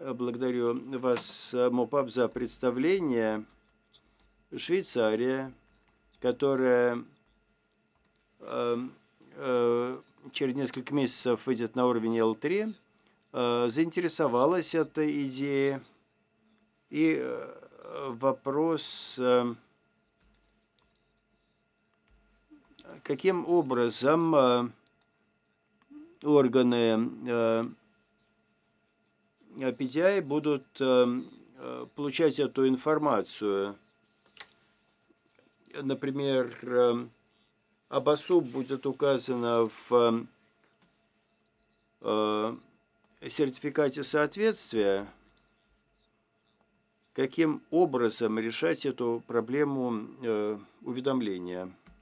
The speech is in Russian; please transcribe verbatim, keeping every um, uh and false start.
Благодарю вас, Мопап, за представление. Швейцария, которая э, э, через несколько месяцев выйдет на уровень Л три, э, заинтересовалась этой идеей. И э, вопрос, э, каким образом э, органы э, пи ти ай будут э, э, получать эту информацию. Например, э, Абасу будет указано в э, сертификате соответствия. Каким образом решать эту проблему э, уведомления?